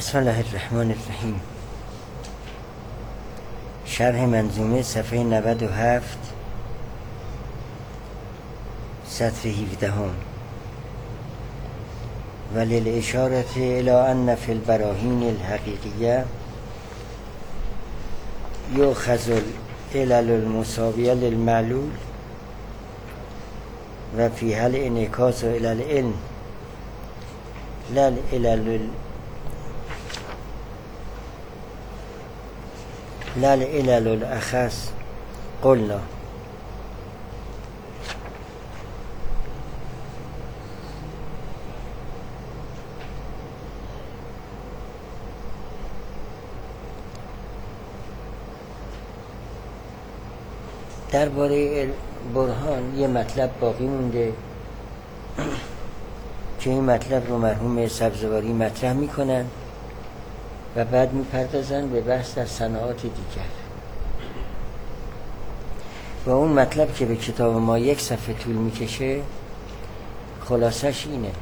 بسم الله الرحمن الرحیم. شرح منظومه صفحه 97 سطر 17. وللاشارة الى ان في البراهین الحقیقیه یؤخذ العلل المساویه للمعلول و فیها الانعکاس الى العلم لا العلل الاخص قلنا. درباره برهان یه مطلب باقی مونده که این مطلب رو مرحوم سبزواری مطرح میکنن و بعد میپردازن به بحث در صناعات دیگر. و اون مطلب که به کتاب ما 1 صفحه طول میکشه خلاصش اینه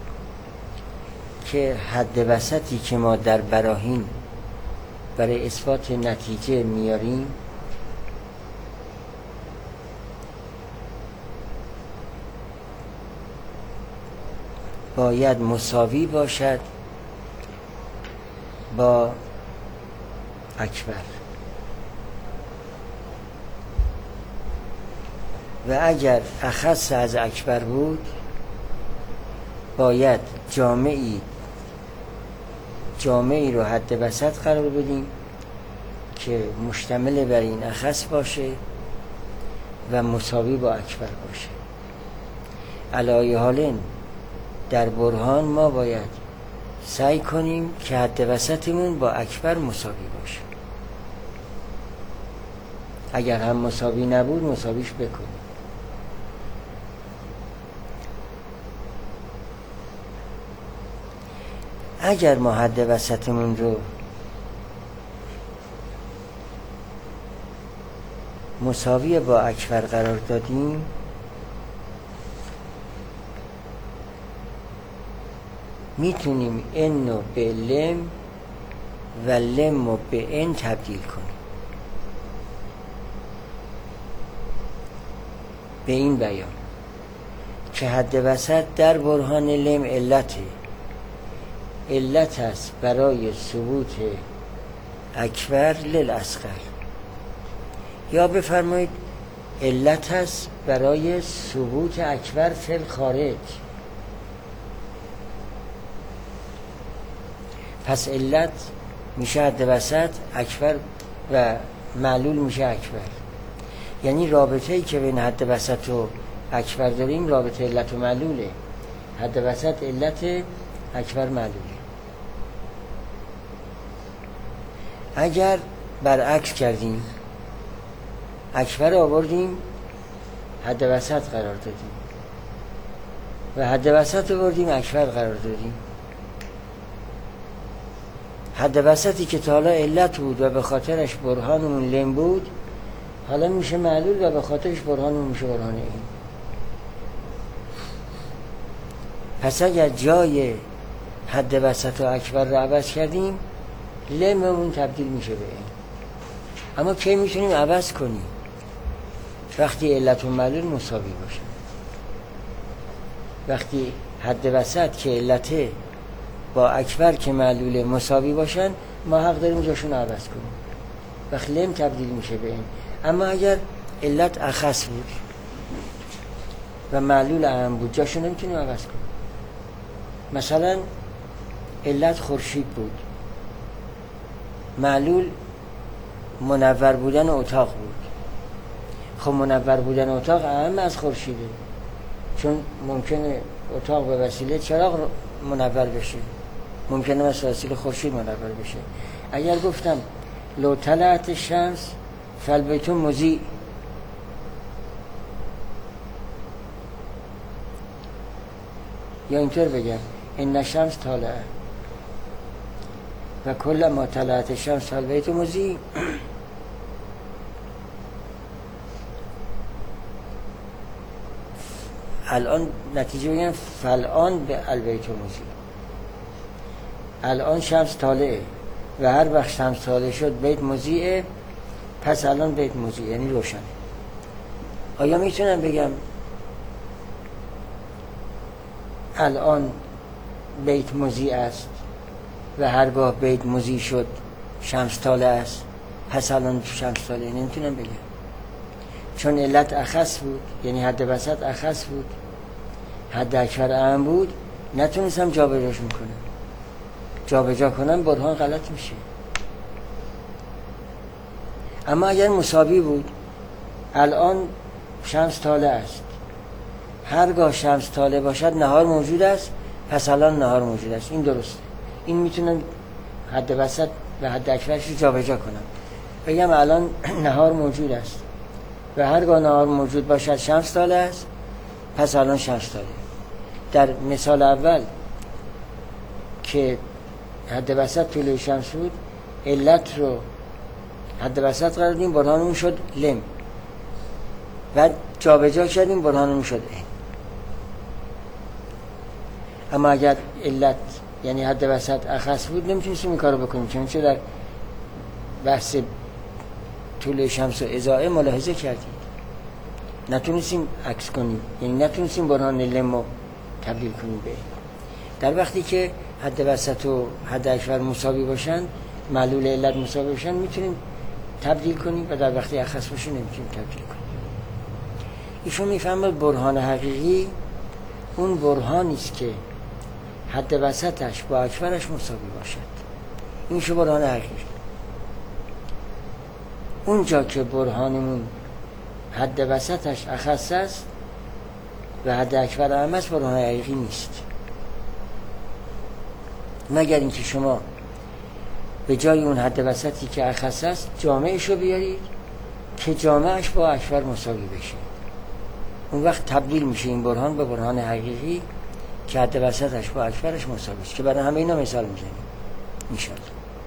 که حد وسطی که ما در براهین برای اثبات نتیجه میاریم باید مساوی باشد با اکبر و اگر اخص از اکبر بود باید جامعی رو حد وسط قرار بدیم که مشتمل بر این اخص باشه و مساوی با اکبر باشه. علی حالین در برهان ما باید سعی کنیم که حد وسطمون با اکبر مساوی باشه. اگر هم مساوی نبود مساویش بکنیم. اگر ما حد وسطمون رو مساوی با اکبر قرار دادیم میتونیم ان رو به لم و لم رو به ان تبدیل کنیم. به این بیان که حد وسط در برهان لم علت است برای ثبوت اکبر للاصغر، یا بفرمایید علت است برای ثبوت اکبر فی الخارج. پس علت میشه حد وسط، اکبر و معلول میشه اکبر. یعنی رابطه‌ای که بین حد وسط و اکبر داریم رابطه علت و معلوله. حد وسط علت، اکبر معلوله. اگر برعکس کردیم اکبر آوردیم حد وسط قرار دادیم و حد وسط آوردیم اکبر قرار دادیم، حد وسطی که تا حالا علت بود و به خاطرش برهانمون لم بود حالا میشه معلول و به خاطرش برهانمون میشه برهان این. پس اگر جای حد وسط و اکبر رو عوض کردیم لممون تبدیل میشه به این. اما کی میتونیم عوض کنیم؟ وقتی علت و معلول مساوی باشه. وقتی حد وسط که علته با اکبر که معلول مساوی باشن ما حق داریم جاشون عوض کنیم. وقت لم تبدیل میشه به این. اما اگر علت اخص بود و معلول اهم بود جاشون نمیتونیم عوض کنیم. مثلا علت خورشید بود، معلول منور بودن اتاق بود. خب منور بودن اتاق اهم از خورشیده، چون ممکنه اتاق به وسیله چراغ منور بشه، ممکنه به وسیله خورشید منور بشه. اگر گفتم لو طلعت الشمس فالبیت مضیء، یا اینطور بگم ان الشمس طالعه و کل ما طلعت الشمس فالبیت مضیء، الان نتیجه بگم فالآن به البیت مضیء. الان شمس طالعه و هر وقت شمس طالع شد بیت مضیعه، پس الان بیت مضیع یعنی روشنه. آیا میتونم بگم الان بیت مضیع است و هرگاه بیت مضیع شد شمس طالع است، پس الان شمس طالعه؟ نمیتونم بگم، چون علت اخص بود، یعنی حد وسط اخص بود، حد اکبر اعم بود، نتونستم جابجاشون کنم. جابجا کنم برهان غلط میشه. اما اگر مساوی بود، الان شمس طالع است، هرگاه شمس طالع باشد نهار موجود است، پس الان نهار موجود است. این درسته. این میتونم حد وسط و حد اکبرش رو جابجا کنم، بگم الان نهار موجود است و هرگاه نهار موجود باشد شمس طالع است، پس الان شمس طالع. در مثال اول که حد وسط طلوع شمس بود، علت رو حد وسط قرار دادیم، برهانمون شد لم، و جابجا کردیم برهانمون شد این. اما اگر علت یعنی حد وسط اخص بود، نمیتونستیم این کارو بکنیم، چون در بحث طلوع شمس و اضاءه ملاحظه کردیم نتونستیم عکس کنیم، یعنی نتونستیم برهان لم رو تبدیل کنیم به این. در وقتی که حد وسط و حد اکبر مساوی باشن، معلول علت مساوی باشن، میتونیم تبدیل کنیم، و در وقتی اخص باشه نمیتونیم تبدیل کنیم. ایشون میفهمد برهان حقیقی اون برهانی است که حد وسطش با اکبرش مساوی باشد. این شو برهان حقیقی. اونجا که برهانمون حد وسطش اخص است و حد اکبر اعم است، برهان حقیقی نیست، مگر اینکه شما به جای اون حد وسطی که اخص است جامعش رو بیارید که جامعش با اکبر مساوی بشه. اون وقت تبدیل میشه این برهان به برهان حقیقی که حد وسطش با اکبرش مساوی است، که برای همه اینا مثال میزنیم انشاءالله.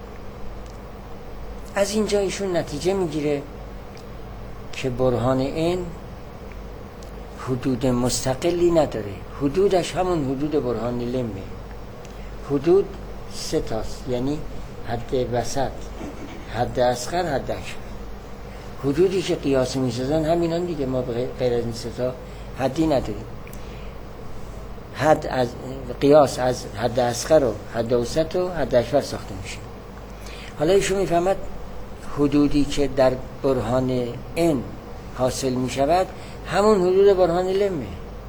از اینجا ایشون نتیجه میگیره که برهان این حدود مستقلی نداره، حدودش همون حدود برهان لمه. حدود سه تاست، یعنی حد وسط، حد اصغر، حد اکبر. حدودی که قیاس میسازن همینان دیگه، ما غیر از این سه تا حدی نداریم. حد از قیاس از حد اصغر و حد اوسط و حد اکبر ساخته میشه. حالا ایشون میفهمد حدودی که در برهان ان حاصل میشود همون حدود برهان لمه،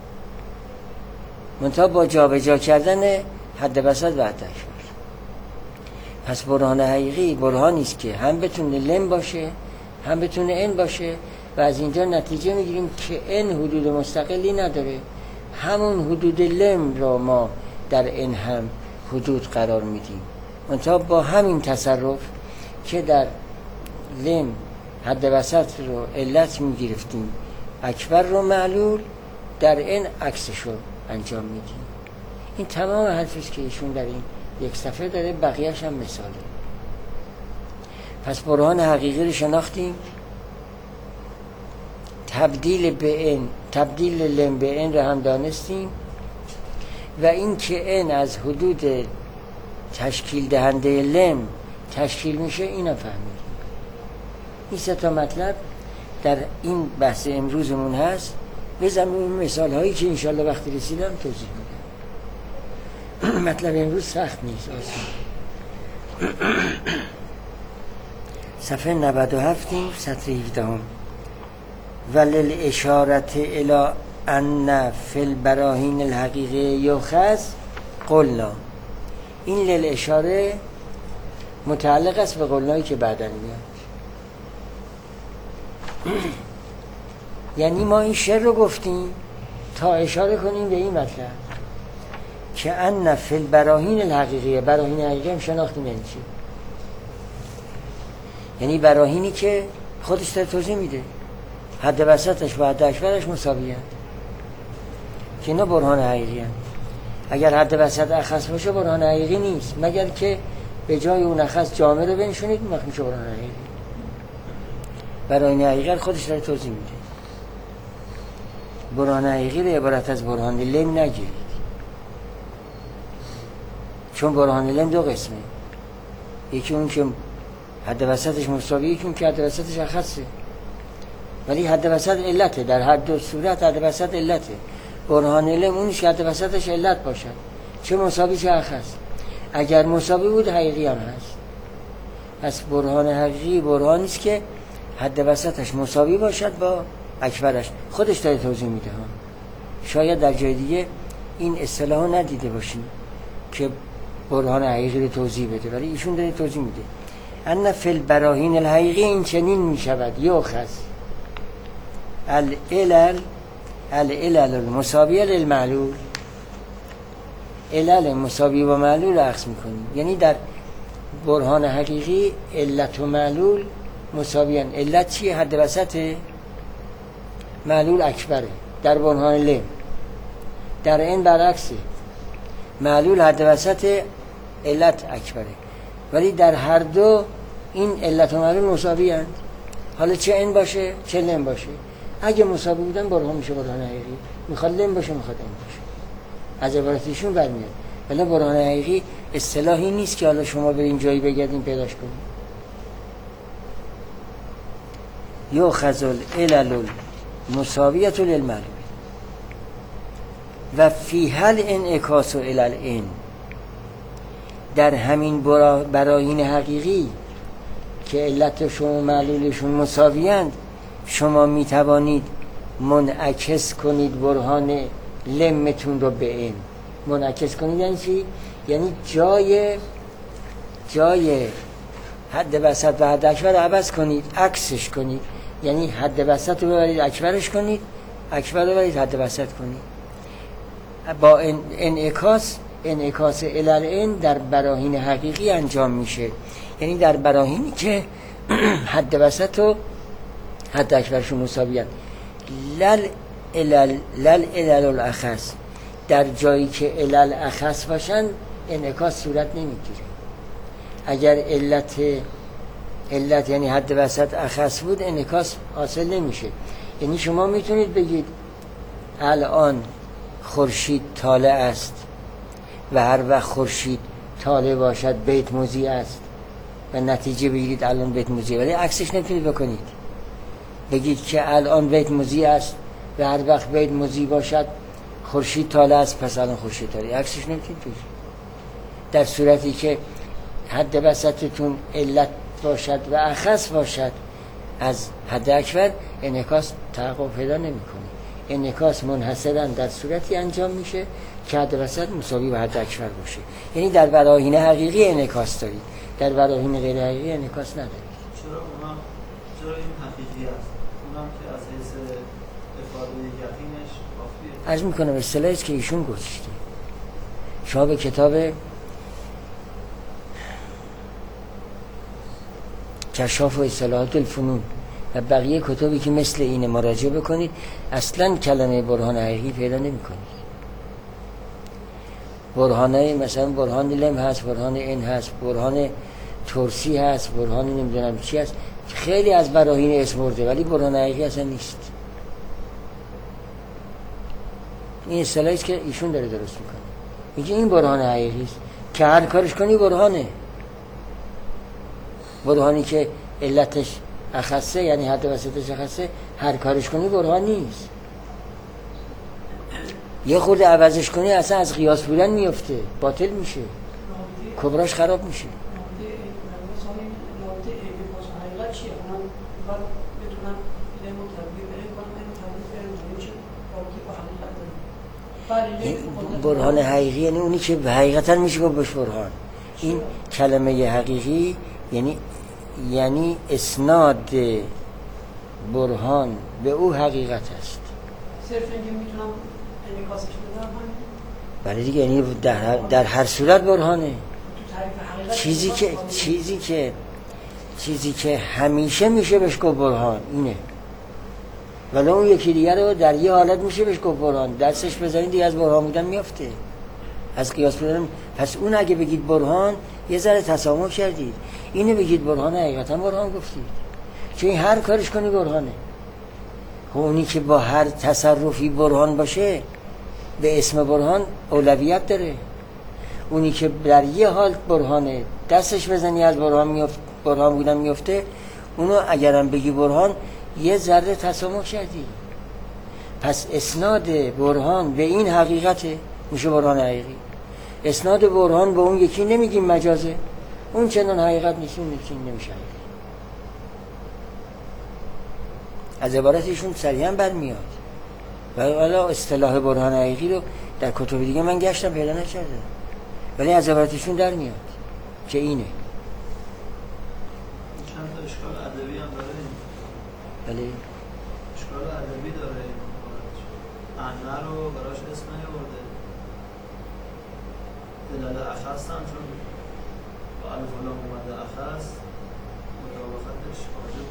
منتها با جابجا کردن حد وسط و حد اکبر. پس برهان حقیقی برهانی است که هم بتونه لم باشه هم بتونه ان باشه، و از اینجا نتیجه میگیریم که ان حدود مستقلی نداره، همون حدود لم را ما در ان هم حدود قرار میدیم، منتها با همین تصرف که در لم حد وسط رو علت میگرفتیم، اکبر رو معلول، در ان عکسش رو انجام میدیم. این تمام حرفیست که ایشون در این یک صفحه داره، بقیه‌اش هم مثاله. پس برهان حقیقی رو شناختیم، تبدیل به ان، تبدیل لم به ان رو هم دانستیم، و این که ان از حدود تشکیل دهنده لم تشکیل میشه اینو فهمیدیم. این سه تا مطلب در این بحث امروزمون هست. بزنم این مثال هایی که انشالله وقتی رسیدم توضیح میدم. مطلب امروز سخت نیست، آسان. صفحه 97 سطر 17 ولل اشارت الی ان فی البراهین الحقیقه یؤخذ قلنا. این لل اشاره متعلق است به قلنایی که بعداً میاد. یعنی ما این شعر رو گفتیم تا اشاره کنیم به این مطلب که ان فی البراهین الحقیقه، براهین حقیقی هم شناختیم یعنی چی؟ یعنی براهینی که خودش در توضیح میده حد وسطش و حد اکبرش مساوی هست، که اینا برهان حقیقی هست. اگر حد وسط اخص باشه برهان حقیقی نیست، مگر که به جای اون اخص جامع رو بنشونید، وقت میشه برهان حقیقی. براهین حقیقی خودش در توضیح میده. برهان حقیقی رو عبارت از برهان لم نگیرید، چون برهان علم دو قسمه، یکی اون که حد وسطش مساویه، یکی اون که حد وسطش اخصه. ولی حد وسط علته، در هر دو صورت حد وسط علته. برهان علم اونیش که حد وسطش علت باشد، چه مساوی چه اخص. اگر مساوی بود حقیقی هم هست. پس برهان حقیقی برهانی است که حد وسطش مساوی باشد با اکبرش. خودش داره توضیح میده ها. شاید در جای دیگه این اصطلاحو ندیده باشیم که برهان حقیقی رو توضیح بده، ولی ایشون داره توضیح میده. ان فی البراهین الحقیقی این چنین میشود یؤخذ العلل المساویه للمعلول، علل مساوی با معلول اخذ میکنیم. یعنی در برهان حقیقی علت و معلول مساویان. علت چیه؟ حد وسط، معلول اکبره. در برهان لم در این برعکسه، معلول حد وسط، علت اکبره. ولی در هر دو این علت و معلول مساوی هستند، حالا چه این باشه چه لم باشه. اگه مساوی بودن برهان میشه برهان حقیقی، میخواد لم باشه میخواد این باشه، از عبارتشون برمیاد. ولی برهان حقیقی اصطلاحی نیست که حالا شما برین جایی بگردین پیداش کنید. یؤخذ العلل المساویه للمعلول و فی هل انعکاس الی العین. در همین براهین حقیقی که علتشون و معلولشون مساویند، شما می توانید منعکس کنید برهان لمتون رو به این. منعکس کنید یعنی چی؟ یعنی جای حد وسط و حد اکبر رو عوض کنید، عکسش کنید. یعنی حد وسط رو ببرید اکبرش کنید، اکبر رو ببرید حد وسط کنید. با انعکاس الالعین در براهین حقیقی انجام میشه. یعنی در براهینی که حد وسط و حد اکبرشون مساویان. لل علل الاخص، در جایی که علل اخص باشن انعکاس صورت نمیگیره. اگر علت یعنی حد وسط اخص بود انعکاس حاصل نمیشه. یعنی شما میتونید بگید الان خورشید طالع است و هر وقت خورشید طالع باشد بیت موذی است و نتیجه بگیرید الان بیت موذی، ولی عکسش نمیتونید بکنید. بگید که الان بیت موذی است و هر وقت بیت موذی باشد خورشید طالع است، پس الان خورشید طالع، عکسش نمیتونید بگید. در صورتی که حد وسطتون علت باشد و اخص باشد از حد اکبر، انعکاس تحقق پیدا نمیکنه. انعکاس منحصراً در صورتی انجام میشه که حد وسط مساوی با حد اکبر باشه. یعنی در براهین حقیقی انعکاس دارید، در براهین غیر حقیقی انعکاس ندارید. چرا این حقیقی است؟ اونم که از حیث افاده یقینش کافیه. عرض میکنم اصطلاحی که ایشون گذاشته. شما به کتاب کشاف و اصطلاحات الفنون و بقیه کتابی که مثل این مراجعه بکنید، اصلا کلمه برهان حقیقی پیدا نمی کنید. برهانه مثلا برهان لم هست، برهان این هست، برهان ترسی هست، برهان نمیدونم چی هست، خیلی از براهین اسم برده ولی برهان حقیقی اصلا نیست. این اصطلاحی است که ایشون داره درست میکنه. میگه این برهان حقیقی است که هر کارش کنی برهانه. برهانی که علتش اخصه یعنی حد وسطش اخصه، هر کارش کنی برهان نیست. یه خورده عوضش کنی اصلا از قیاس بودن میفته، باطل میشه، کبراش خراب میشه. برهان حقیقی یعنی اونی که حقیقتا میشه گفت بهش برهان. این کلمه حقیقی یعنی اسناد برهان به او حقیقت است. صرف اینکه میتونم انعکاسش بدم بله دیگه، یعنی در هر صورت برهانه. چیزی که همیشه میشه بهش گفت برهان اینه، ولی اون یکی دیگر رو در یه حالت میشه بهش گفت برهان، دستش بزنید دیگه از برهان بودن میافته، از قیاس بودن. پس اون اگه بگید برهان یه ذره تسامح کردید، اینو بگید برهان حقیقتا برهان گفتید، چون هر کارش کنی برهانه. اونی که با هر تصرفی برهان باشه به اسم برهان اولویت داره. اونی که در یه حال برهانه دستش بزنی از برهان بودن میفته، اونو اگرم بگی برهان یه ذره تسامح کردی. پس اسناد برهان به این حقیقته، میشه برهان حقیقی. اسناد برهان به اون یکی نمیگیم مجازه، اون چنان حقیقت نیست، اون یکی نمیشه حقیقی. از عبارتشون صریحا برمیاد. و حالا اصطلاح برهان حقیقی رو در کتب دیگه من گشتم پیدا نکردم، ولی از عبارتشون در میاد که اینه. چند تا اشکال ادبی هم داره این. بله اشکال ادبی داره این. انه رو براش اسم نیاورده. دلال اخص هم چون با الف و لام اومده اخص مطابقتش واجب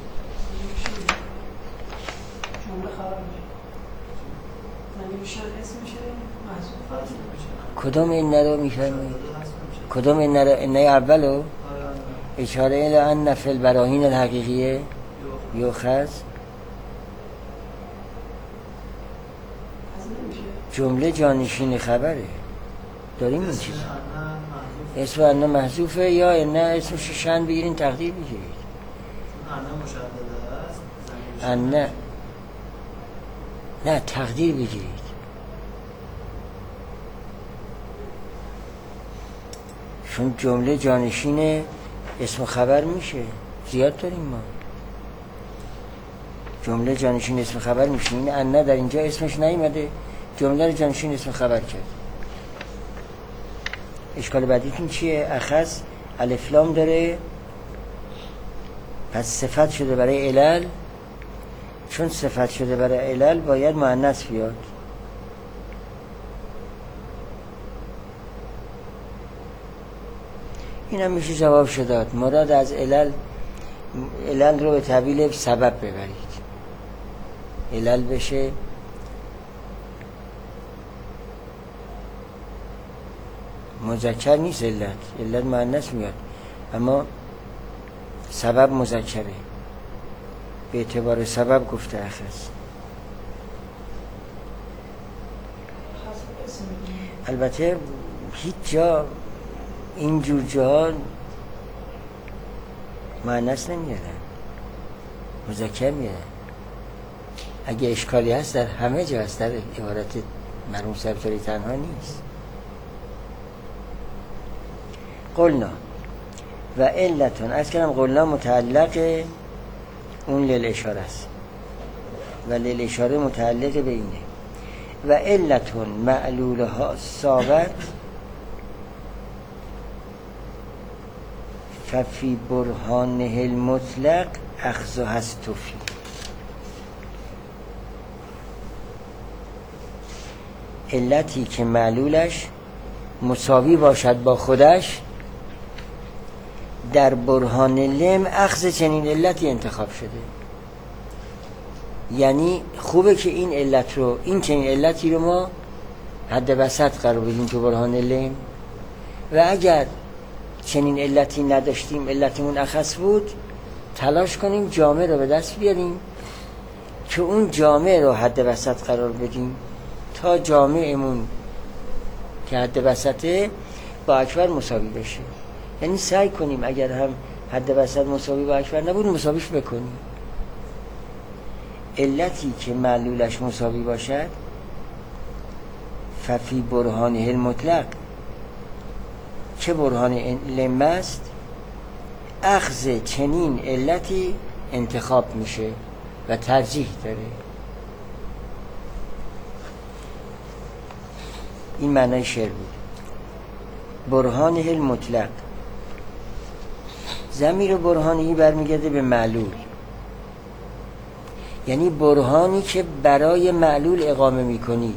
جمله خراب میشه. یعنی میشن اسم میشه محذوف میشه. کدوم این رو میفرمایید؟ کدوم این رو؟ اینه اولو اشاره الی ان فی البراهین الحقیقیه یؤخذ. جمله جانشین خبره داریم این چیز. اسم انه محذوفه یا انه اسمش شن بگیرین تقدیر بگیرید. انه مشدده است. انه نه تقدیر بگیرید. چون جمله جانشین اسم خبر میشه، زیاد داریم ما جمله جانشین اسم خبر میشه. این انه در اینجا اسمش نیومده، جمله رو جانشین اسم خبر کرد. اشکال بعدیتون چیه؟ اخذ الف لام داره، پس صفت شده برای علل. چون صفت شده برای علل باید مؤنث بیاد. این هم میشه جواب شداد. مراد از علل رو به تعبیل سبب ببرید. علل بشه مذکر نیست، علت مؤنث میاد، اما سبب مذکره، به اعتبار سبب گفته اخذ. البته هیچ جا اینجور جاها مؤنث نمیارن، مذکر میارن. اگه اشکالی هست در همه جا هست، در عبارت مرحوم سبزوری تنها نیست. قلنا و علتون، از کلم قلنا متعلق اون لیل اشاره است و لیل اشاره متعلق به اینه. و علتون معلولها ثابت ففی برهانه المطلق اخذ هست توفی. علتی که معلولش مساوی باشد با خودش، در برهان لم اخذ چنین علتی انتخاب شده. یعنی خوبه که این علت رو، این چنین علتی رو ما حد وسط قرار بدیم تو برهان لم، و اگر چنین علتی نداشتیم، علتمون اخص بود، تلاش کنیم جامع رو به دست بیاریم که اون جامع رو حد وسط قرار بدیم تا جامعمون که حد وسطه با اکبر مساوی بشه. یعنی سعی کنیم اگر هم حد وسط مساوی با اکبر نبود مساویش بکنیم. علتی که معلولش مساوی باشد ففی برهانه المطلق، چه برهان لم است، اخذ چنین علتی انتخاب میشه و ترجیح داره. این معنای شعر بود. برهانه المطلق، ضمیر برهانی برمیگرده به معلول، یعنی برهانی که برای معلول اقامه میکنید.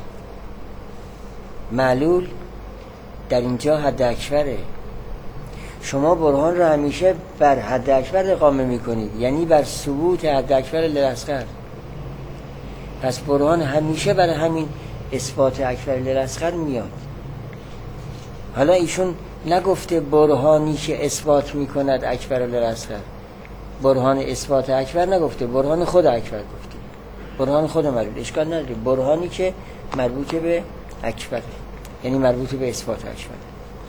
معلول در اینجا حد اکبره. شما برهان رو همیشه بر حد اکبر اقامه میکنید، یعنی بر ثبوت حد اکبر للاصغر. پس برهان همیشه برای همین اثبات اکبر للاصغر میاد. حالا ایشون نگفته برهانی که اثبات میکند اکبر للاصغر، برهان اثبات اکبر نگفته، برهان خود اکبر گفته، برهان خود معلول. اشکال نداره، برهانی که مربوط به اکبره، یعنی مربوط به اثبات اکبره.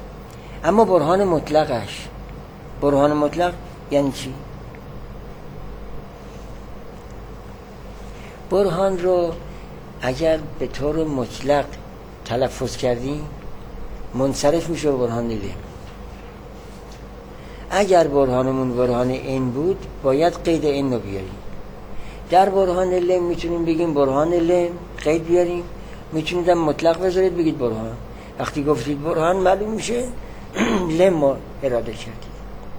اما برهان مطلقش، برهان مطلق یعنی چی؟ برهان رو اگر به طور مطلق تلفظ کردیم منصرف میشه به برهان لم. اگر برهانمون برهان این بود باید قید این رو بیاریم. در برهان لم میتونیم بگیم برهان لم قید بیاریم، میتونید هم مطلق بذارید بگید برهان. وقتی گفتید برهان معلوم میشه لم رو اراده کردید.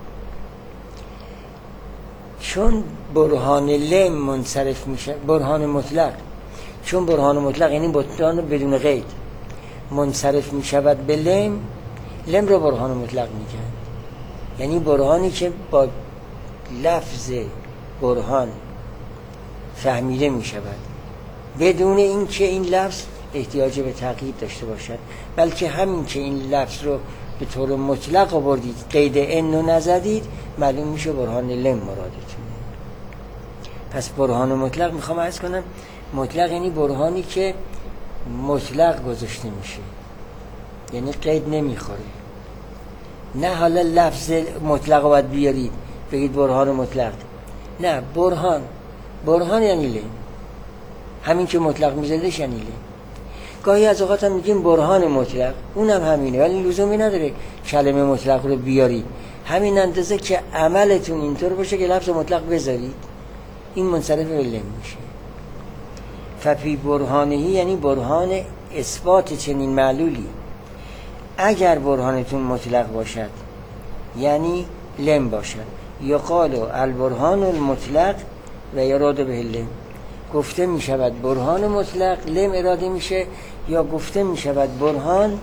چون برهان لم منصرف میشه برهان مطلق، چون برهان مطلق یعنی برهان بدون قید منصرف میشود به لم، لم رو برهان مطلق میگن. یعنی برهانی که با لفظ برهان فهمیده میشود بدون اینکه این لفظ احتیاج به تقیید داشته باشد، بلکه همین که این لفظ رو به طور مطلق آوردید قید ان رو نزدید معلوم میشه برهان لم مرادتونه. پس برهان مطلق میخوام عرض کنم مطلق یعنی برهانی که مطلق گذاشته میشه، یعنی قید نمیخوره. نه حالا لفظ مطلق رو باید بیارید بگید برهان مطلق، نه برهان یعنی لم، همین که مطلق میزدش یعنی لم. گاهی از اوقات هم میگیم برهان مطلق، اونم همینه، ولی لزومی نداره کلمه مطلق رو بیارید، همین اندازه که عملتون اینطور باشه که لفظ مطلق بذارید این منصرف به لم میشه. ففی برهانهی یعنی برهان اثبات چنین معلولی. اگر برهانتون مطلق باشد یعنی لم باشد، یقال البرهان المطلق و یراد به لم، گفته می شود برهان مطلق لم اراده میشه، یا گفته می شود برهان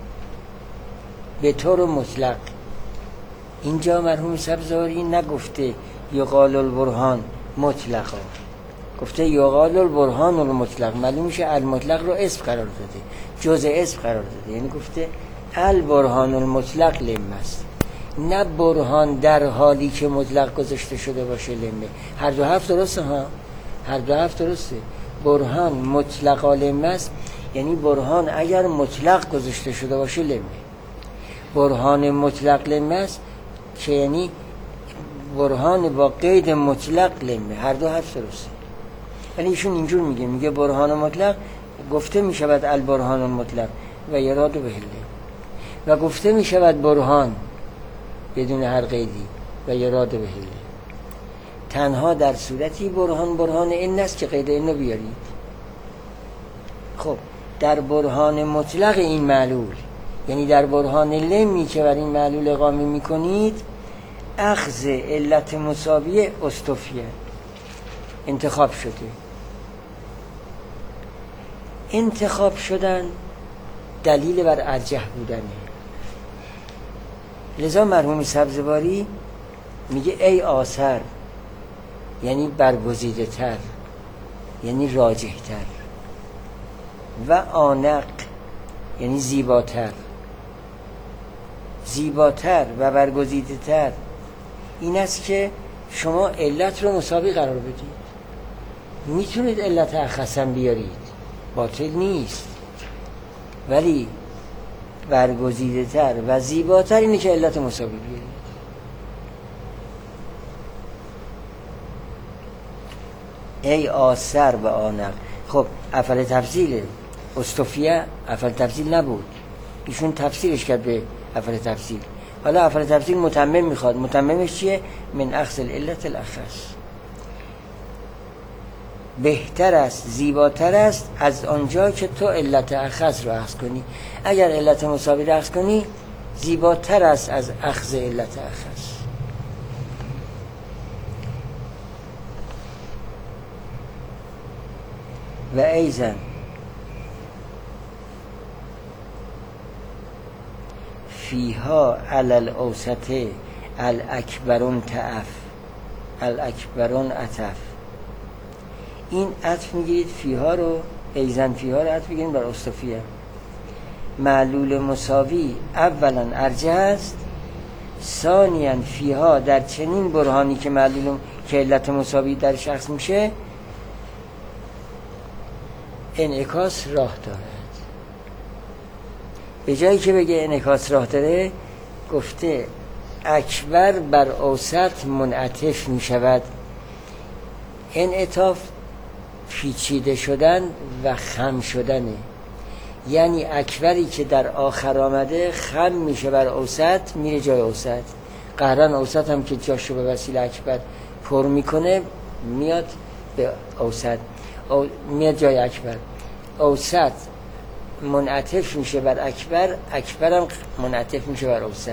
به طور مطلق. اینجا مرحوم سبزواری نگفته یقال البرهان مطلقا، گفته یقال البرهان المطلق، معلوم میشه المطلق رو اسم قرار داده، جزء اسم قرار داده، یعنی گفته البرهان المطلق لم است، نه برهان در حالی که مطلق گذاشته شده باشه لمه. هر دو حرف درسته ها، هر دو حرف درسته. برهان مطلق لم است یعنی برهان اگر مطلق گذاشته شده باشه لمه. برهان مطلق لم است که یعنی برهان با قید مطلق لمه. هر دو حرف درسته. ولی ایشون اینجور میگه برهان مطلق گفته میشود البرهان المطلق و یراد به لم، و گفته میشود برهان بدون هر قیدی و یراد به لم. تنها در صورتی برهان این است که قید اینو بیارید. خب در برهان مطلق این معلول، یعنی در برهان لمی که بر این معلول اقامه میکنید، اخذ علت مساویه استوفیه انتخاب شده. انتخاب شدن دلیل بر ارجح بودنه. لذا مرحوم سبزواری میگه ای آثر یعنی برگزیده تر، یعنی راجح تر، و آنق یعنی زیباتر و برگزیده تر این است که شما علت رو مساوی قرار بدید. میتونید علت اخصم بیارید، باطل نیست، ولی برگزیده تر و زیباتر اینه که علت مساوی بیارید. ای آثر و آنق. خب افعال تفضیله، استوفیه افعال تفضیل نبود، ایشون تفسیرش کرد به افعال تفضیل. حالا افعال تفضیل متمم میخواد. متممش چیه؟ من اخذ العلت الاخص. بهتر است، زیباتر است از آنجا که تو علت اخص رو اخذ کنی. اگر علت مساوی رو اخذ کنی زیباتر است از اخذ علت اخص. و ایزن فیها علل اوسطه الاکبرون تعف الاکبرون عطف. این عطف میگیرید فیها رو، ایزن فیها رو عطف میگیرید بر استوفیه. معلول مساوی اولا ارجح است، ثانیا فیها در چنین برهانی که معلول که علت مساوی در شخص میشه انعکاس راه دارد. به جایی که بگه انعکاس راه داره گفته اکبر بر اوسط منعطف می شود. انعطاف پیچیده شدن و خم شدنه، یعنی اکبری که در آخر آمده خم میشه بر اوسط، میره جای اوسط. قهران اوسط هم که جاشو به وسیله اکبر پر میکنه میاد به اوسط، میاد جای اکبر. اوسط منعطف میشه بر اکبر، اکبر هم منعطف میشه بر اوسط.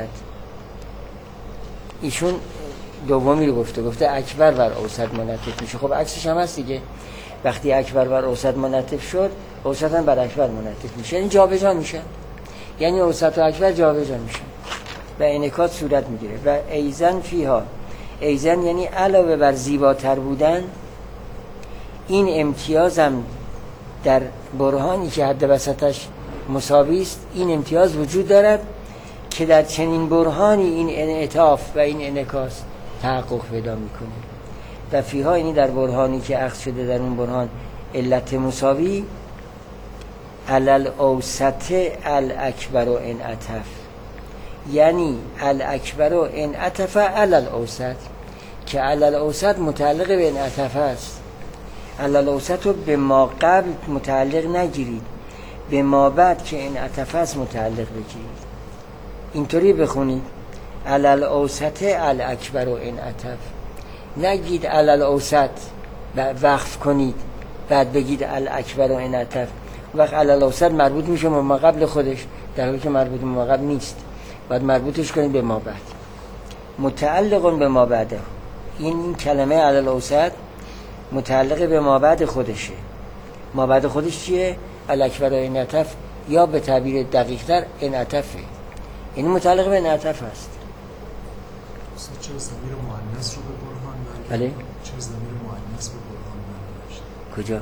ایشون دومی رو گفته اکبر بر اوسط منعطف میشه. خب عکسش هم هست دیگه، وقتی اکبر بر اوسط منعطف شد، اوسط هم بر اکبر منعطف میشه، یعنی جابجا میشه، یعنی اوسط و اکبر جابجا میشه و انعکاس صورت میگیره. و ایزن فیها، ایزن یعنی علاوه بر زیباتر بودن، این امتیازم در برهانی که حد وسطش مساوی است، این امتیاز وجود دارد که در چنین برهانی این انعطاف و این انعکاس تحقق پیدا میکنه. و فیها یعنی در برهانی که اخذ شده در اون برهان علت مساوی، علل اوسط الاکبر و انعطف، یعنی الاکبر و انعطف علل اوسط، که علل اوسط متعلق به انعطف است. علل اوسط رو به ما قبل متعلق نگیرید، به ما بعد که انعطف است متعلق بگیرید. اینطوری بخونید علل اوسط الاکبر و انعطف، نگید علل اوسط وقف کنید بعد بگید الاکبر و انعطف. وقت علل اوسط مربوط میشه به ما قبل خودش، در حالی که مربوط به ما قبل نیست، باید مربوطش کنید به ما بعد. متعلق به ما بعده، این کلمه علل اوسط متعلق به ما بعد خودشه. ما بعد خودش چیه؟ الاکبر و انعطف، یا به تعبیر دقیق تر انعطفه، این متعلق به انعطف است. چرا ضمیر مؤنث رو به برهان برگشت؟ بله؟ چرا ضمیر مؤنث به برهان برگشت؟ کجا؟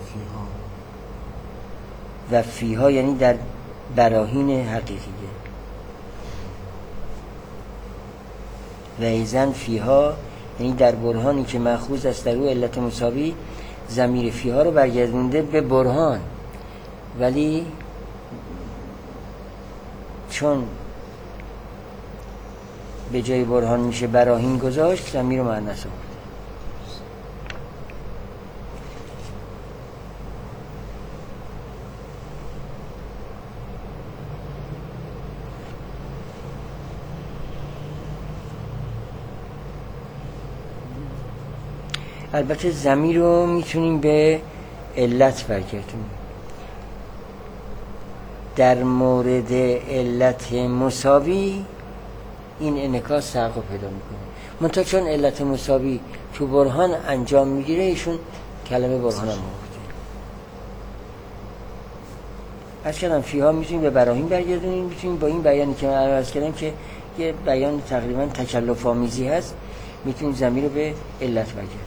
و فیها. و فیها یعنی در براهین حقیقیه. و ایزن فیها یعنی در برهانی که مأخوذ است در او علت مساوی، ضمیر فیها رو برگردونده به برهان، ولی چون به جای برهان میشه براهین گذاشت، ضمیر مؤنث آورد. البته ضمیر رو میتونیم به علت برگردونیم. در مورد علت مساوی این انعکاس تحقق پیدا میکنه، منتها چون علت مساوی تو برهان انجام میگیره، ایشون کلمه برهان هم آورده. از کلم فیها میتونیم به براهین برگردونیم، میتونیم با این بیانی که من عرض کردم که یه بیان تقریبا تکلف آمیزی هست، میتونیم ضمیر رو به علت برگردونیم.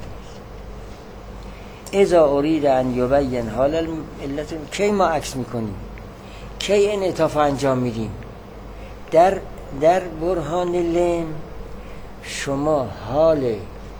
اذا ارید ان یبین حال علت، کی ما عکس میکنیم، کی انعطاف انجام میدیم؟ در برهان لم شما حال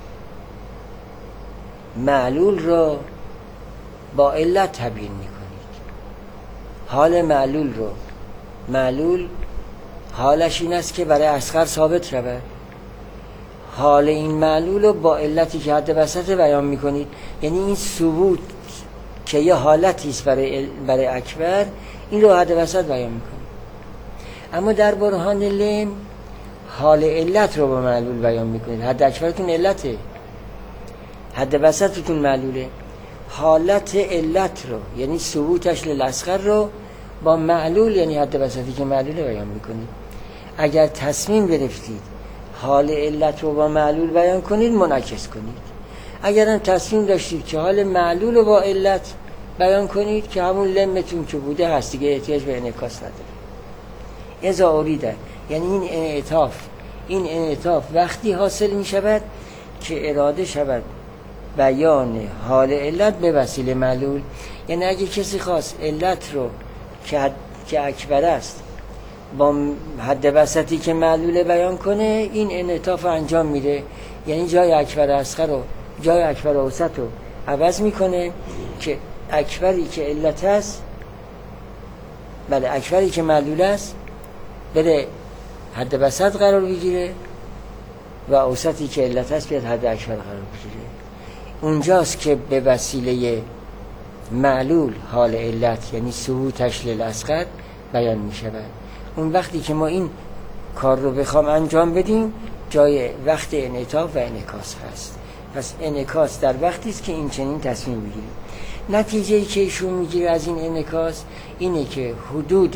معلول را با علت تبیین میکنید. حال معلول رو، معلول حالش این است که برای اصغر ثابت شود، حال این معلول رو با علتی که حد وسط بیان میکنید. یعنی این ثبوت که یه حالتی است برای اکبر، این رو حد وسط بیان میکنید. اما در برهان لم حال علت رو با معلول بیان میکنید. حد اکبرتون علته، حد وسطتون معلوله. حالت علت رو یعنی ثبوتش للاصغر رو با معلول یعنی حد وسطی که معلوله بیان میکنید. اگر تصمیم گرفتید حال علت رو با معلول بیان کنید، منعکس کنید. اگر هم تصمیم داشتید که حال معلول رو با علت بیان کنید، که همون لمتون که بوده هست دیگه، احتیاج به انعکاس نداره. اذا اریده یعنی این انعطاف وقتی حاصل می شود که اراده شود بیان حال علت به وسیله معلول. یعنی اگه کسی خواست علت رو که اکبر است با حد وسطی که معلوله بیان کنه، این انعطاف انجام میده. یعنی جای اکبر اصغر رو، جای اکبر اوسط رو عوض میکنه که اکبری که علت است، بله اکبری که معلول است بره حد وسط قرار بگیره و اوسطی که علت هست بیاد حد اکبر قرار بگیره. اونجاست که به وسیله معلول حال علت یعنی ثبوتش للاصغر بیان می شود. اون وقتی که ما این کار رو بخوام انجام بدیم جای وقت انعطاف و انعکاس هست. پس انعکاس در وقتی است که این چنین تصمیم بگیریم. نتیجه‌ای که ایشون میگیره از این انعکاس اینه که حدود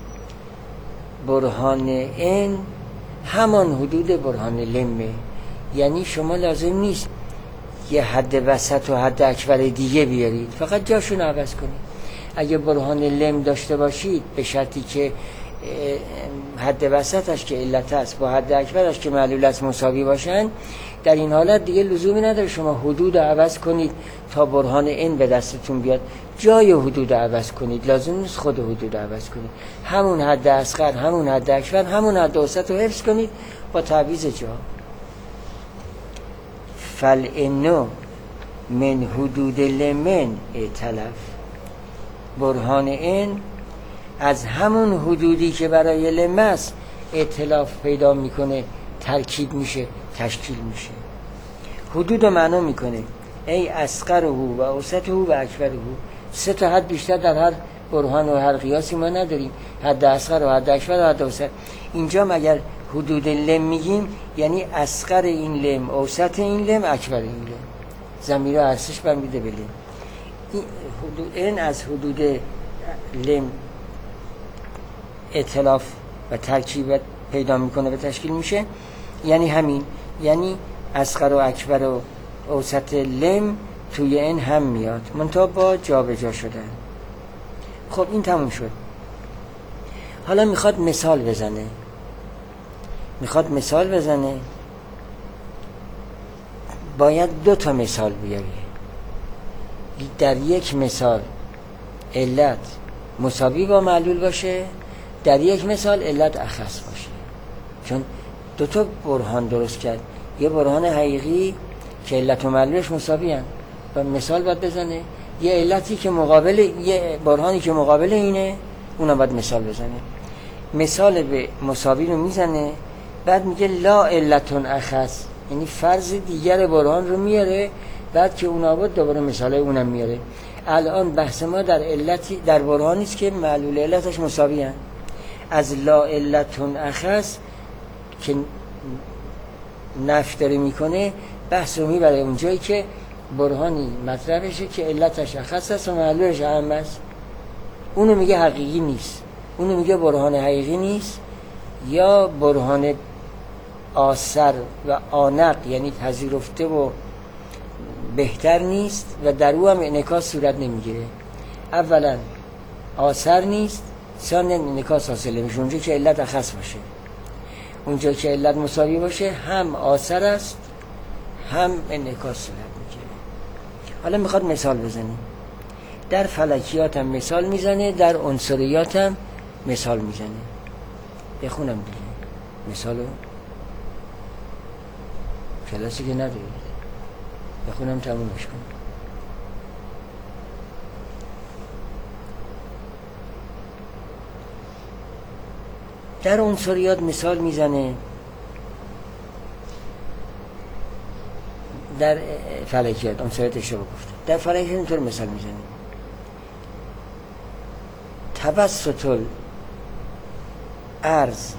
برهان ان همان حدود برهان لمه. یعنی شما لازم نیست یه حد وسط و حد اکبر دیگه بیارید، فقط جاشون عوض کنید. اگه برهان لم داشته باشید به شرطی که حد وسطش که علت است با حد اکبرش که معلول است مساوی باشن، در این حالت دیگه لزومی نداره شما حدود عوض کنید تا برهان ان به دستتون بیاد. جای حدود عوض کنید، لازم نیست خود حدود عوض کنید. همون حد اصغر، همون حد اکبر، همون حد اوسط رو حفظ کنید با تعویض جا. فالانو من حدود لمن ائتلف. برهان ان از همون حدودی که برای لمه است ائتلاف پیدا میکنه، ترکیب میشه، تشکیل میشه. حدود رو معنا میکنه ای اصغره و اوسطه و اکبره. 3 تا حد بیشتر در هر برهان و هر قیاسی ما نداریم، حد اصغر و حد اکبر و حد اوسط. اینجا مگر حدود لم میگیم یعنی اصغر این لم، اوسط این لم، اکبر این لم. ضمیر ارسش برمیده به لم. این از حدود لم ائتلاف و ترکیب پیدا میکنه و تشکیل میشه. یعنی همین، یعنی اصغر و اکبر و اوسط لم توی این هم میاد منتها با جابجا شدن. خب این تموم شد. حالا میخواد مثال بزنه. باید 2 تا مثال بیاری. در یک مثال علت مساوی با معلول باشه، در یک مثال علت اخص باشه. چون 2 تا برهان درست کرد، یه برهان حقیقی که علت و معلولش مساوی هن و مثال باید بزنه، یه علتی که مقابل، یه برهانی که مقابل اینه، اونم باید مثال بزنه. مثال به مساوی رو میزنه، بعد میگه لا علتون اخص، یعنی فرض دیگر برهان رو میاره، بعد که اون آورد دوباره مثال اونم میاره. الان بحث ما در علتی، در برهانی است که معلول علتش مساوی هن. از لا علتون اخص که نفی داره میکنه بحث رو میبره اونجایی که برهانی مطرحشه که علتش اخص است و معلولش اهم است. اونو میگه حقیقی نیست، اونو میگه برهان حقیقی نیست، یا برهان آثر و آنق یعنی پذیرفته و بهتر نیست و در او هم انعکاس صورت نمیگیره. اولا آثر نیست، ثانیا انعکاس حاصل نمیشه. اونجا که علت اخص باشه، اونجا که علت مساوی باشه، هم آثر است هم انعکاس صورت میگیره. حالا میخواد مثال بزنیم. در فلکیات هم مثال میزنه، در عنصریات هم مثال میزنه. بخونم دیگه مثالو، کلاسی که ندارید، بخونم تمومش کنم. در عنصریات مثال میزنه، در فلکیات، عنصریات اشتباه گفته، در فلکیات اینطور مثال میزنه: توسط الارض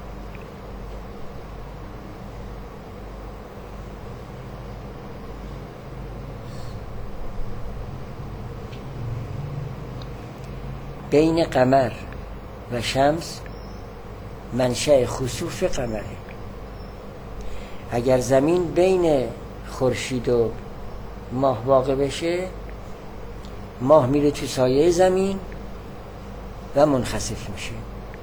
بین قمر و شمس منشأ خسوف قمره. اگر زمین بین خورشید و ماه واقع بشه، ماه میره تو سایه زمین و منخسف میشه.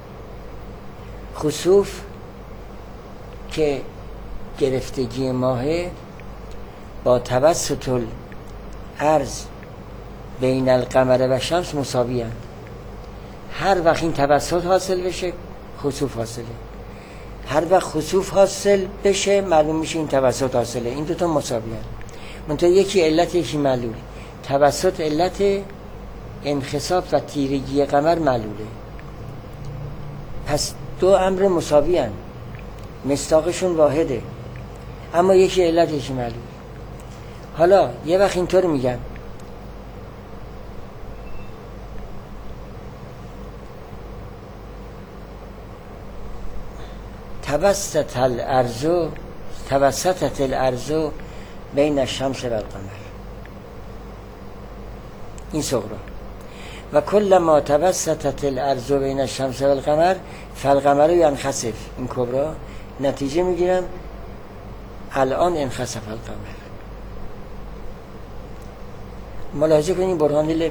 خسوف که گرفتگی ماهه با توسط الارض بین القمر و شمس مساوی هستند. هر وقت این توسط حاصل بشه خسوف حاصله، هر وقت خسوف حاصل بشه معلوم میشه این توسط حاصله. این دوتا مساوی هستند، منتها یکی علت یکی معلول. توسط علت انخساف و تیرگی قمر معلوله. پس دو امر مساوی هستند، مصداقشون واحده، اما یکی علت یکی معلول. حالا یه وقت اینطور میگم توسطت الارض بین الشمس و القمر، این صغرا، و کل ما توسطت الارض بین الشمس و القمر فالقمر ینخسف، این کبرا. نتیجه میگیرم الان انخسف القمر. ملاحظه کنید برهان لمه،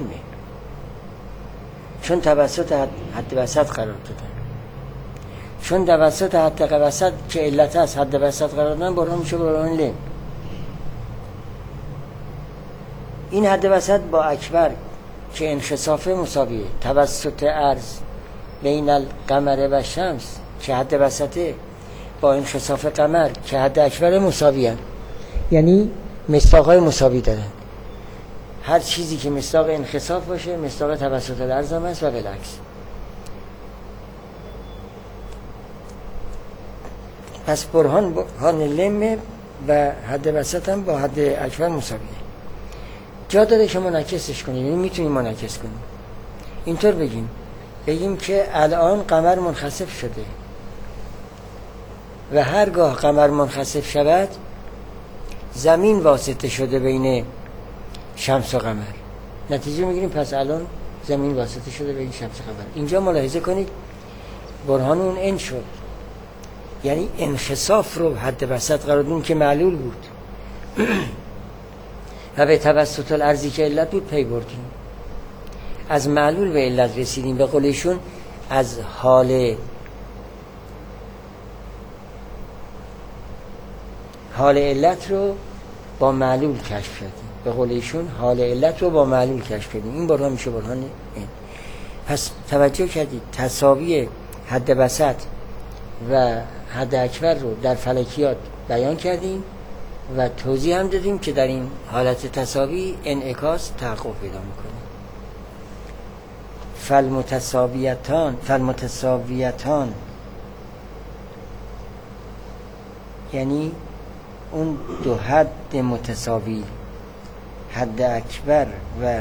چون توسط حد وسط قرار دادن، چون توسط حد وسط که علت است حد وسط قرار دادن، برهان میشه برهان لم. این حد وسط با اکبر که انخساف مساویه، توسط عرض بین القمر و شمس که حد وسطه با انخساف قمر که حد اکبر مساوی هست، یعنی مصداقهای مساوی دارن. هر چیزی که مصداق انخساف باشه مصداق توسط الارض هم است و بالعکس. پس برهان لمه و حد وسط هم با حد اکبر مساویه. جا داره که منعکسش کنیم، یعنی میتونیم منعکس کنیم. اینطور بگیم که الان قمر منخسف شده و هرگاه قمر منخسف شود زمین واسطه شده بین شمس و قمر. نتیجه میگیریم پس الان زمین واسطه شده بین شمس و قمر. اینجا ملاحظه کنید برهان اون ان شد، یعنی انخساف رو حد وسط قرار دادیم که معلول بود و به توسط الارضی که علت بود پی بردیم، از معلول به علت رسیدیم. به قولشون از حال علت رو با معلول کشف کردیم. به قولشون حال علت رو با معلول کشف کردیم. این برهان میشه برهان این. پس توجه کردید تساوی حد وسط و حد اکبر رو در فلکیات بیان کردیم و توضیح هم دادیم که در این حالت تساوی انعکاس تحقق پیدا میکنه. فالمتساویتان یعنی اون دو حد متساوی، حد اکبر و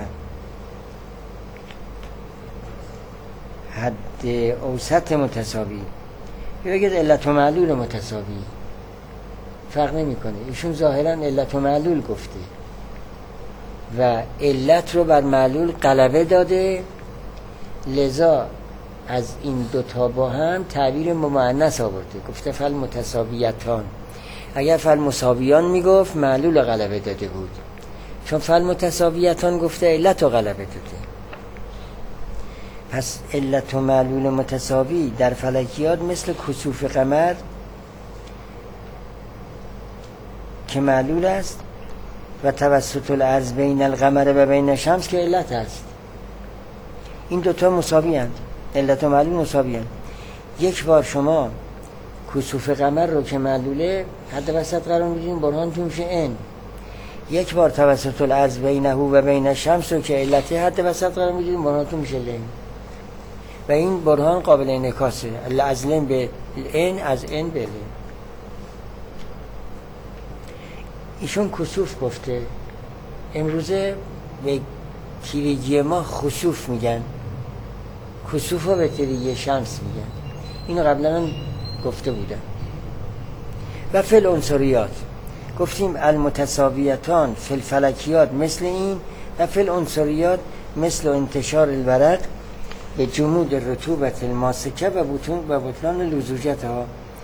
حد اوسط متساوی، یا بگید علت و معلول متساوی، فرق نمیکنه. ایشون ظاهرا علت و معلول گفته و علت رو بر معلول غلبه داده، لذا از این دوتا با هم تعبیر مؤنث آورده، گفته فالمتساویتان. اگر فالمساویان میگفت معلول غلبه داده بود، چون فالمتساویتان گفته علت رو غلبه داده. پس علت و معلول متساوی در فلکیات مثل کسوف قمر که معلول است و توسط الارض بین القمر و بین شمس که علت است. این دوتا مساوی هستند، علت و معلول مساوی هستند. یک بار شما کسوف قمر رو که معلوله حد وسط قرار میدین، برهان تو میشه ان. یک بار توسط الارض بینه و بین شمس رو که علته حد وسط قرار میدین، برهان تو میشه لن. و این برهان قابل انعکاسه، از لن به ان، از ان به لن. ایشون کسوف گفته، امروزه به تیرگی ما خسوف میگن، کسوف رو به تیرگی شمس میگن. اینو قبلا هم گفته بودن. و فی العنصریات گفتیم المتساویتان فی الفلکیات مثل این، و فی العنصریات مثل انتشار الورق به جمود رطوبت الماسکه و بطلان لزوجتها.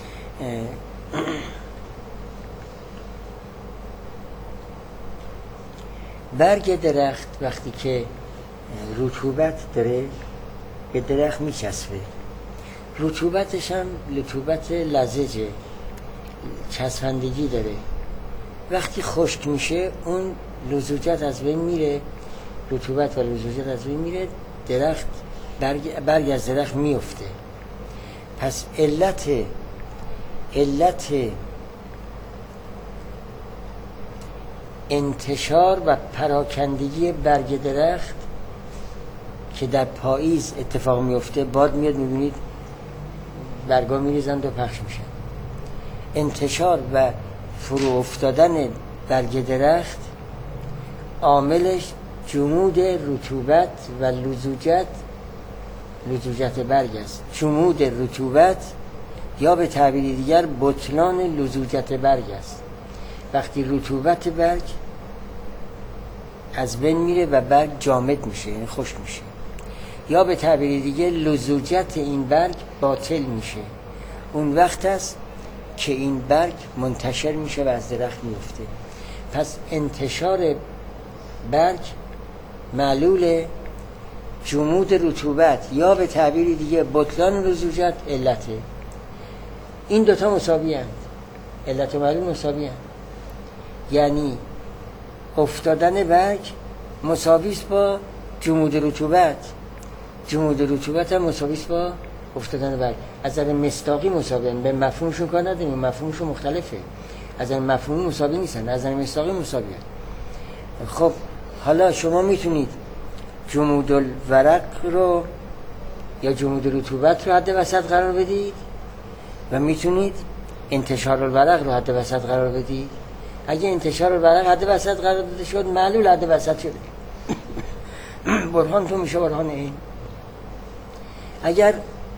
برگ درخت وقتی که رطوبت داره به درخت میچسبه، رطوبتش هم رطوبت لزجه، چسبندگی داره. وقتی خشک میشه اون لزوجت از بین میره، رطوبت و لزوجت از بین میره، درخت برگ از درخت میفته. پس علت انتشار و پراکندگی برگ درخت که در پاییز اتفاق میفته، باد میاد میبینید برگا میریزند و پخش میشن. انتشار و فرو افتادن برگ درخت عاملش جمود رطوبت و لزوجت برگ است. جمود رطوبت یا به تعبیر دیگر بطلان لزوجت برگ است. وقتی رطوبت برگ از بین میره و برگ جامد میشه، یعنی خشک میشه، یا به تعبیر دیگه لزوجت این برگ باطل میشه، اون وقت است که این برگ منتشر میشه و از درخت میفته. پس انتشار برگ معلول جمود رطوبت یا به تعبیر دیگه بطلان لزوجت علته. این دوتا مساوی هستند، علت و معلول مساوی هستند. یعنی افتادن برگ مساوی است با جمود رطوبت، جمود رطوبت هم مساوی است با افتادن برگ. از نظر مصداقی مساوی هستند، به مفهومشون کار نداریم، مفهومشون مختلفه. از نظر مفهومی مساوی نیستن، از نظر مصداقی مساوی هستند. خب حالا شما میتونید جمود الورق رو یا جمود رطوبت رو حد وسط قرار بدید و میتونید انتشار الورق رو حد وسط قرار بدید. اگه انتشار الورق حد وسط قرار داده شد، معلول حد وسط شده. برهان تو میشه برهان این. اگر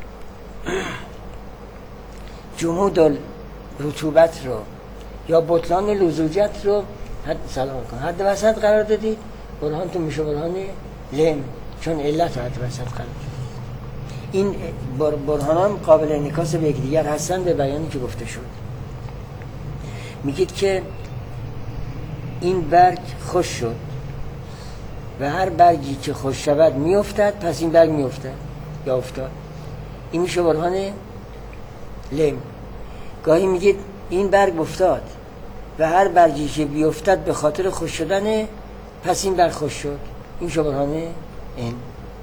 جمود رطوبت رو یا بطلان لزوجت رو حد وسط قرار دادید، برهان تو میشه برهان لم، چون علت حد وسط قرار دادید. این برهانان قابل انعکاس به یکدیگر هستن به بیانی که گفته شد. میگید که این برگ خوش شد و هر برگی که خوش شود میافتد، پس این برگ میافتد یا افتاد. این میشه برهان لم. گاهی میگید این برگ افتاد و هر برگی که بیافتد به خاطر خوش شدن، پس این برگ خوش شد. این میشه برهان این.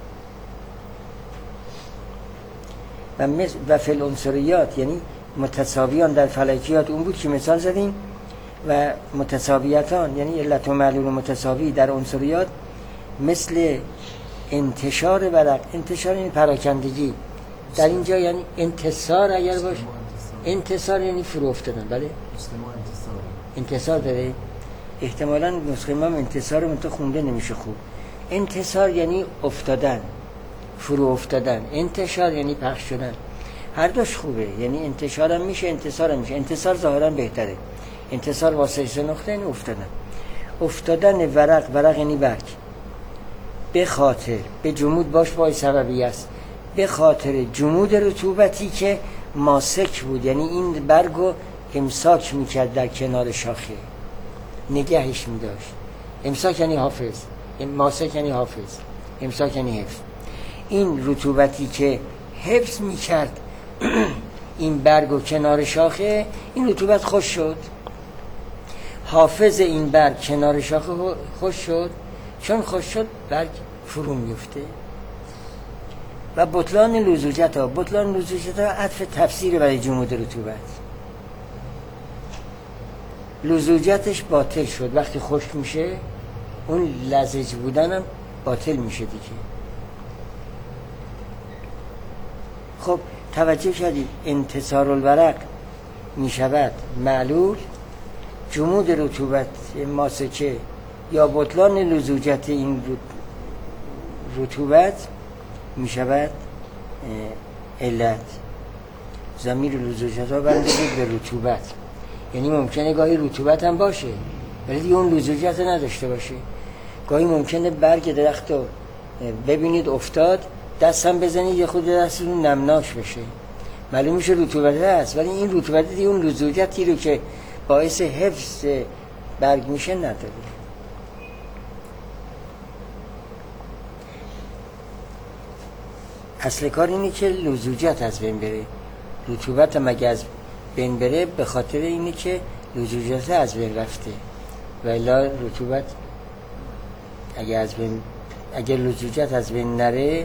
و فی العنصریات یعنی متساویان در فلکیات اون بود که مثال زدیم، و متساویتان یعنی علت و معلول متساوی در عنصریات مثل انتشار ورق. انتشار یعنی پراکندگی، در اینجا یعنی انتصار اگر باشه. انتصار یعنی فرو افتادن. بله انتصار داره، احتمالاً نسخه ما انتصار منتها خونده نمیشه خوب. انتصار یعنی افتادن، فرو افتادن. انتشار یعنی پخش شدن. هر دوش خوبه، یعنی انتشار هم میشه، انتصار هم میشه. انتصار ظاهرا بهتره. انتصار واسه سه نقطه یعنی افتادن. افتادن ورق یعنی برگ، به خاطر به جمود باش بای سببی است، به خاطر جمود رطوبتی که ماسک بود، یعنی این برگو امساک میکرد در کنار شاخه، نگهش میداشت. امساک یعنی حافظ، ماسک یعنی حافظ، امساک یعنی حفظ. این رطوبتی که حفظ میکرد این برگو کنار شاخه، این رطوبت خوش شد. حافظ این برگ کنار شاخه خوش شد، چون خوش شد برگ فرو میفته. و بطلان لزوجت ها، بطلان لزوجت ها عطف تفسیر برای جمود رطوبت. لزوجتش باطل شد وقتی خشک میشه، اون لزج بودن هم باطل میشه دیگه. خب توجه کردید انتصار الورق میشود معلول جمود رطوبت ماسکه یا بطلان لزوجت این رطوبت میشود علت. ضمیر لزوجت ها برمیگرده به رطوبت، یعنی ممکنه گاهی رطوبت هم باشه ولی دیگه اون لزوجت نداشته باشه. گاهی ممکنه برگ درخت رو ببینید افتاد، دست هم بزنید یه خود دستتون نمناش بشه، معلوم میشه رطوبت هست، ولی این رطوبت دیگه اون لزوجتی رو که باعث حفظ برگ میشه نداره. اصل کار اینه که لزوجت از بین بره. رطوبت هم اگه از بین بره به خاطر اینه که لزوجت از بین رفته، و الا رطوبت اگه لزوجت از بین نره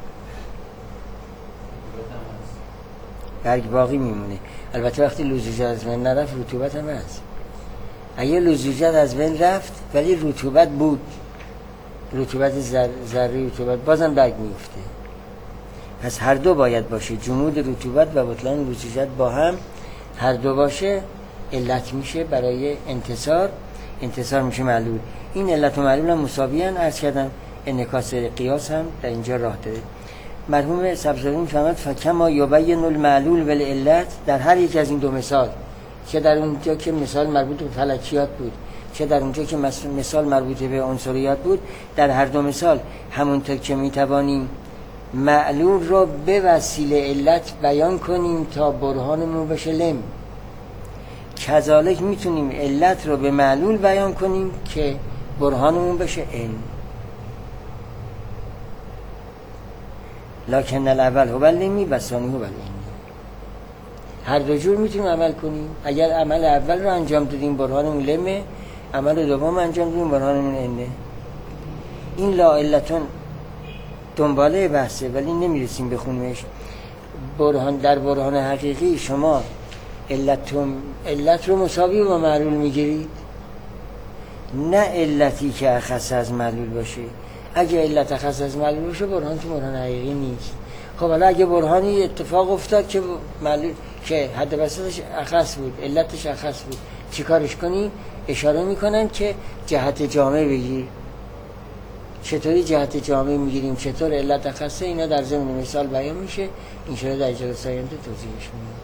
برگ باقی میمونه. البته وقتی لزوجت از بین نرفت رطوبت هم هست. اگه لزوجت از بین رفت ولی رطوبت بود، رطوبت ذره رطوبت، بازم برگ میفته. پس هر دو باید باشه، جمود رطوبت و بطلان رطوبت با هم هر دو باشه علت میشه برای انتصار میشه معلول. این علت و معلول هم مساوی ان. عرض کردم انعکاس قیاس هم در اینجا راه داره. مرحوم سبزواری میفرماد فکما یبین المعلول والعلت، در هر یک از این دو مثال، چه در اونجا که مثال مربوط به فلکیات بود چه در اونجا که مثال مربوط به عنصریات بود، در هر دو مثال همونطور که میتوانیم معلول رو به وسیله علت بیان کنیم تا برهانمون بشه لم، کذالک میتونیم علت رو به معلول بیان کنیم که برهانمون بشه علم. لکن الاول هو العلمی و ثانی هو العلمی. هر دو جور میتونیم عمل کنیم. اگر عمل اول رو انجام دادیم برهانمون لمه، عمل دوم انجام دادیم برهانمون علمه. این لا علتون دنباله بحثه ولی نمیرسیم بخونیمش. در برهان حقیقی شما علت رو مساوی با معلول میگیرید، نه علتی که اخص از معلول باشه. اگه علت اخص از معلول باشه برهان تو برهان حقیقی نیست. خب حالا اگه برهانی اتفاق افتاد که معلول که حد وسطش اخص بود، علتش اخص بود، چیکارش کنیم؟ اشاره میکنن که جهت جامع بگیر. چطوری جهت جامع میگیریم، چطور علت اخصه، اینا در ضمن مثال بیان میشه. این شده در جلسه آینده توضیحش میدم.